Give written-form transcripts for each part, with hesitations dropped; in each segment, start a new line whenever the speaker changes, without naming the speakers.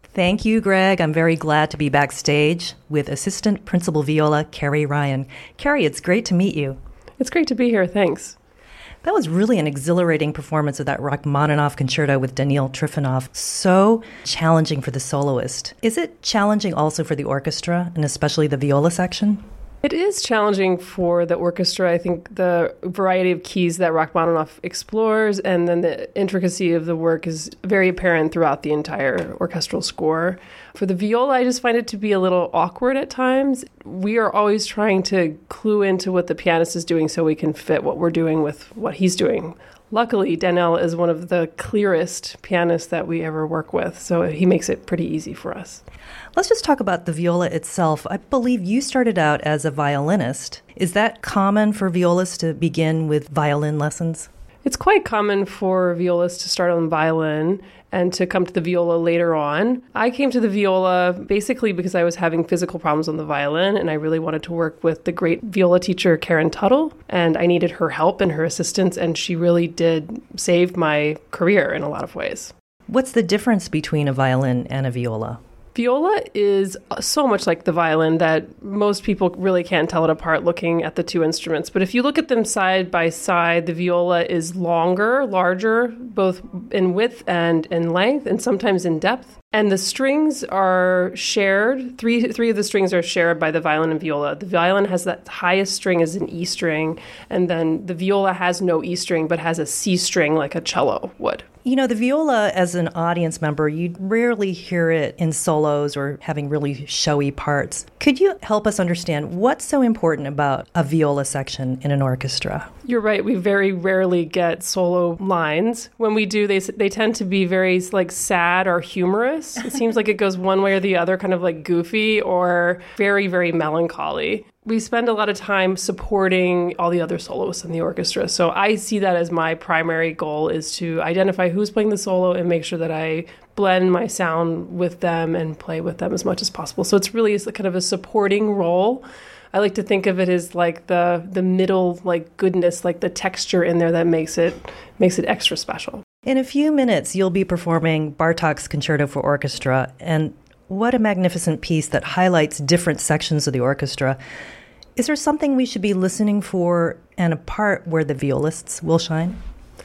Thank you, Greg. I'm very glad to be backstage with Assistant Principal Viola Carrie Ryan. Carrie, it's great to meet you.
It's great to be here. Thanks.
That was really an exhilarating performance of that Rachmaninoff concerto with Daniil Trifonov. So challenging for the soloist. Is it challenging also for the orchestra, and especially the viola section?
It is challenging for the orchestra. I think the variety of keys that Rachmaninoff explores and then the intricacy of the work is very apparent throughout the entire orchestral score. For the viola, I just find it to be a little awkward at times. We are always trying to clue into what the pianist is doing so we can fit what we're doing with what he's doing. Luckily, Daniil is one of the clearest pianists that we ever work with, so he makes it pretty easy for us.
Let's just talk about the viola itself. I believe you started out as a violinist. Is that common for violists to begin with violin lessons?
It's quite common for violists to start on violin and to come to the viola later on. I came to the viola basically because I was having physical problems on the violin, and I really wanted to work with the great viola teacher Karen Tuttle, and I needed her help and her assistance, and she really did save my career in a lot of ways.
What's the difference between a violin and a viola?
Viola is so much like the violin that most people really can't tell it apart looking at the two instruments. But if you look at them side by side, the viola is larger, both in width and in length, and sometimes in depth. And the strings are shared. Three of the strings are shared by the violin and viola. The violin has that highest string as an E string, and then the viola has no E string, but has a C string like a cello would.
You know, the viola, as an audience member, you'd rarely hear it in solos or having really showy parts. Could you help us understand what's so important about a viola section in an orchestra?
You're right. We very rarely get solo lines. When we do, they tend to be very sad or humorous. It seems like it goes one way or the other, kind of like goofy or very, very melancholy. We spend a lot of time supporting all the other soloists in the orchestra. So I see that as my primary goal, is to identify who's playing the solo and make sure that I blend my sound with them and play with them as much as possible. So it's really kind of a supporting role. I like to think of it as like the middle goodness, like the texture in there that makes it extra special.
In a few minutes, you'll be performing Bartók's Concerto for Orchestra, and what a magnificent piece that highlights different sections of the orchestra. Is there something we should be listening for and a part where the violists will shine?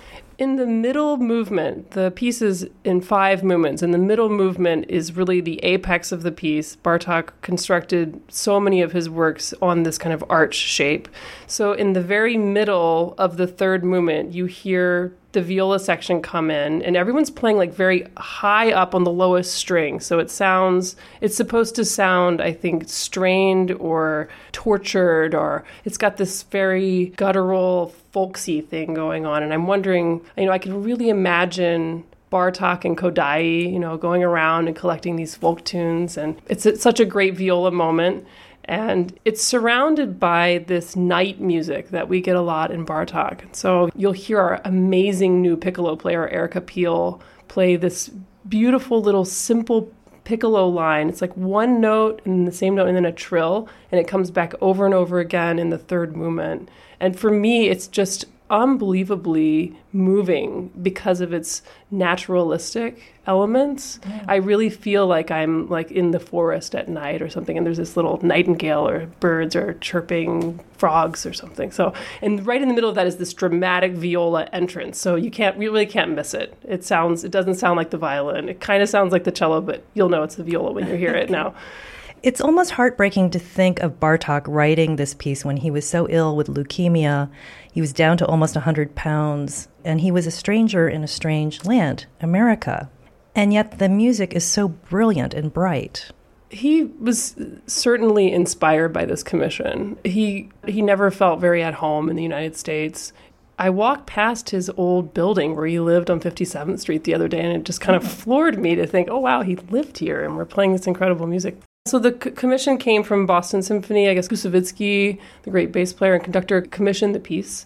In the middle movement, the piece is in 5 movements, and the middle movement is really the apex of the piece. Bartók constructed so many of his works on this kind of arch shape. So in the very middle of the 3rd movement, you hear the viola section come in, and everyone's playing very high up on the lowest string. So it's supposed to sound, I think, strained or tortured, or it's got this very guttural, folksy thing going on. And I'm wondering, I can really imagine Bartók and Kodály, going around and collecting these folk tunes. And it's such a great viola moment. And it's surrounded by this night music that we get a lot in Bartók. So you'll hear our amazing new piccolo player, Erica Peel, play this beautiful little simple piccolo line. It's like one note and the same note and then a trill, and it comes back over and over again in the 3rd movement. And for me, it's just unbelievably moving because of its naturalistic elements. Yeah. I really feel like I'm in the forest at night or something, and there's this little nightingale or birds or chirping frogs or something. So, and right in the middle of that is this dramatic viola entrance. So you really can't miss it. It doesn't sound like the violin. It kind of sounds like the cello, but you'll know it's the viola when you hear it now.
It's almost heartbreaking to think of Bartók writing this piece when he was so ill with leukemia. He was down to almost 100 pounds, and he was a stranger in a strange land, America. And yet the music is so brilliant and bright.
He was certainly inspired by this commission. He never felt very at home in the United States. I walked past his old building where he lived on 57th Street the other day, and it just kind of floored me to think, oh, wow, he lived here, and we're playing this incredible music. So the commission came from Boston Symphony. I guess Kusevitsky, the great bass player and conductor, commissioned the piece.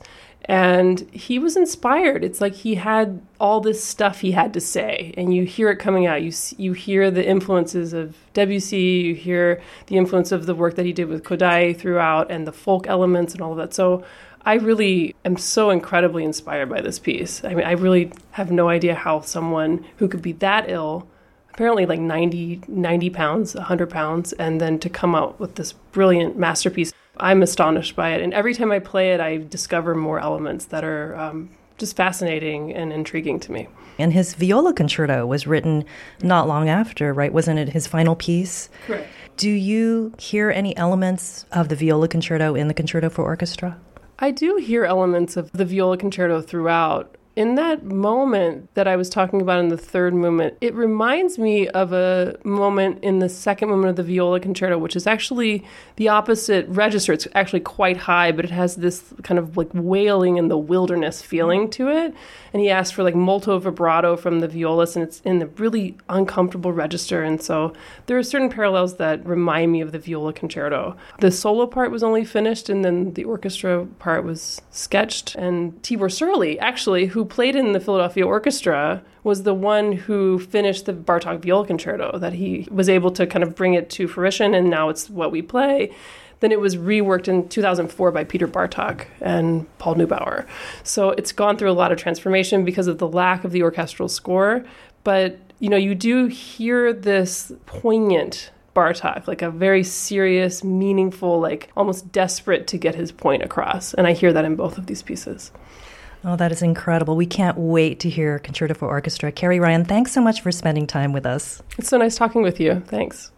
And he was inspired. It's like he had all this stuff he had to say, and you hear it coming out. You hear the influences of Debussy, you hear the influence of the work that he did with Kodály throughout, and the folk elements and all of that. So I really am so incredibly inspired by this piece. I mean, I really have no idea how someone who could be that ill apparently like 90 pounds, 100 pounds, and then to come out with this brilliant masterpiece. I'm astonished by it. And every time I play it, I discover more elements that are just fascinating and intriguing to me.
And his viola concerto was written not long after, right? Wasn't it his final piece?
Correct.
Do you hear any elements of the viola concerto in the Concerto for Orchestra?
I do hear elements of the viola concerto throughout. In that moment that I was talking about in the third movement, it reminds me of a moment in the second movement of the viola concerto, which is actually the opposite register. It's actually quite high, but it has this kind of like wailing in the wilderness feeling to it. And he asked for like molto vibrato from the violist, and it's in the really uncomfortable register. And so there are certain parallels that remind me of the viola concerto. The solo part was only finished, and then the orchestra part was sketched. And Tibor Surly, actually, who played in the Philadelphia Orchestra, was the one who finished the Bartók viola concerto, that he was able to kind of bring it to fruition, and now it's what we play. Then it was reworked in 2004 by Peter Bartók and Paul Neubauer. So it's gone through a lot of transformation because of the lack of the orchestral score. But, you know, you do hear this poignant Bartók, like a very serious, meaningful, like almost desperate to get his point across. And I hear that in both of these pieces.
Oh, that is incredible. We can't wait to hear Concerto for Orchestra. Carrie Ryan, thanks so much for spending time with us.
It's so nice talking with you. Thanks.